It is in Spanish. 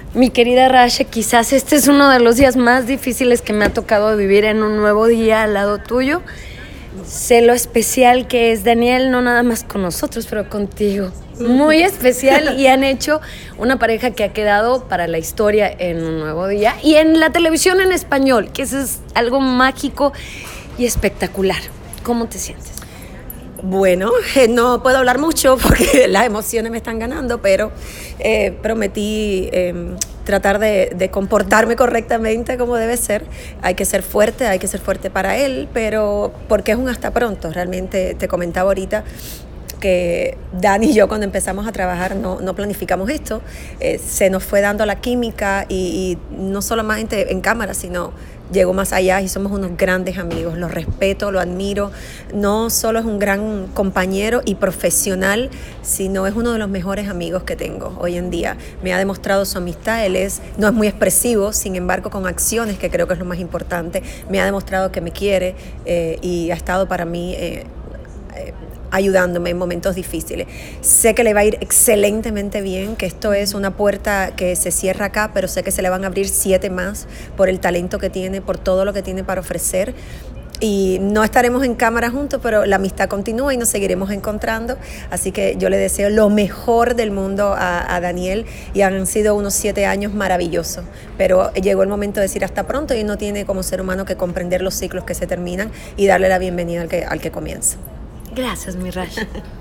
Mi querida Rasha, quizás este es uno de los días más difíciles que me ha tocado vivir en un nuevo día al lado tuyo. Sé lo especial que es Daniel, no nada más con nosotros, pero contigo. Muy especial, y han hecho una pareja que ha quedado para la historia en un nuevo día y en la televisión en español, que eso es algo mágico y espectacular. ¿Cómo te sientes? Bueno, no puedo hablar mucho porque las emociones me están ganando, pero prometí tratar de comportarme correctamente como debe ser. Hay que ser fuerte para él, pero porque es un hasta pronto. Realmente te comentaba ahorita que Dani y yo cuando empezamos a trabajar no planificamos esto, se nos fue dando la química y no solamente en cámara, sino llegó más allá y somos unos grandes amigos, lo respeto, lo admiro, no solo es un gran compañero y profesional, sino es uno de los mejores amigos que tengo hoy en día. Me ha demostrado su amistad, no es muy expresivo, sin embargo con acciones, que creo que es lo más importante, me ha demostrado que me quiere y ha estado para mí ayudándome en momentos difíciles. Sé que le va a ir excelentemente bien, que esto es una puerta que se cierra acá, pero sé que se le van a abrir 7 más por el talento que tiene, por todo lo que tiene para ofrecer. Y no estaremos en cámara juntos, pero la amistad continúa y nos seguiremos encontrando. Así que yo le deseo lo mejor del mundo a Daniel, y han sido unos 7 años maravillosos. Pero llegó el momento de decir hasta pronto, y uno tiene como ser humano que comprender los ciclos que se terminan y darle la bienvenida al que comienza. Gracias, mi Rasha.